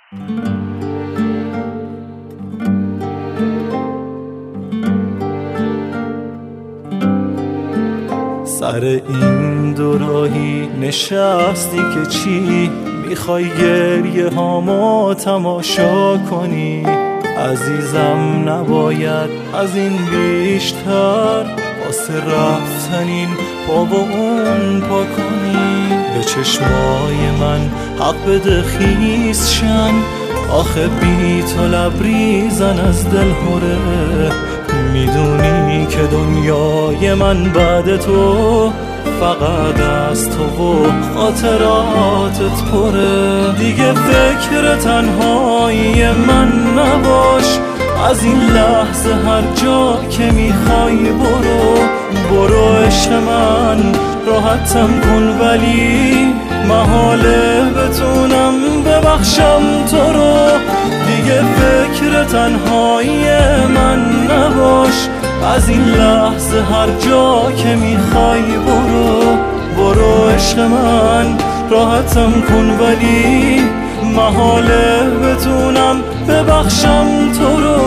سر این دوراهی نشستی که چی میخوای گریه هامو تماشا کنی؟ عزیزم نباید از این بیشتر واسه رفتن این پا و اون پا کنی. به چشمای من حق بده خیس شن، آخه بی تو لبریزن از دل هره. میدونی که دنیای من بعد تو فقط از تو و خاطراتت پره. دیگه فکر تنهایی من نباش، از این لحظه هر جا که میخوای برو عشق من، راحتم کن ولی محاله بتونم ببخشم تو رو. دیگه فکر تنهایی من نباش، از این لحظه هر جا که میخوای برو عشق من، راحتم کن ولی محاله بتونم ببخشم تو رو.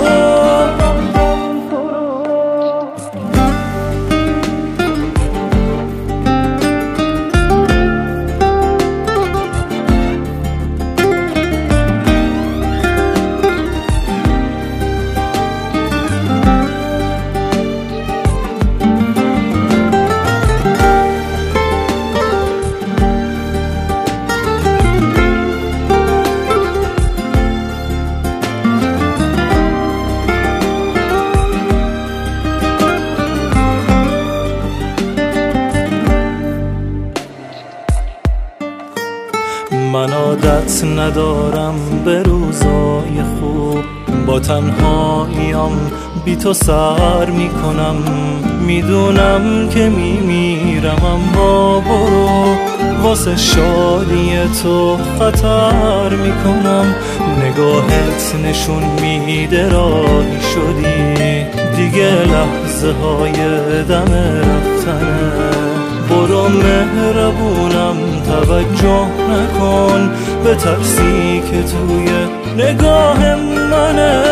من عادت ندارم به روزای خوب، با تنهاییم بی تو سر میکنم. میدونم که میمیرم اما برو، واسه شادی تو خطر میکنم. نگاهت نشون میده راهی شدی، دیگه لحظه های دم رفتنه. برو مهربونم توجه نکن به ترسی که توی نگاه منه.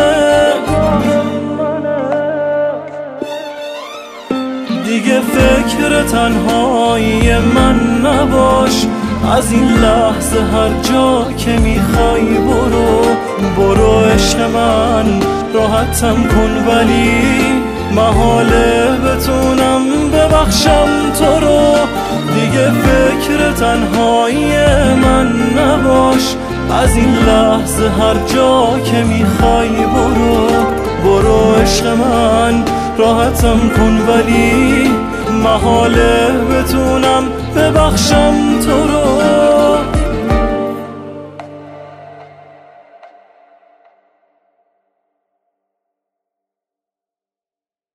دیگه فکر تنهایی من نباش، از این لحظه هر جا که میخوای برو عشق من، راحتم کن ولی محاله بتونم ببخشم تو رو. دیگه فکر تنهایی من نباش، از این لحظه هر جا که میخوای برو عشق من، راحتم کن ولی محاله بتونم ببخشم تو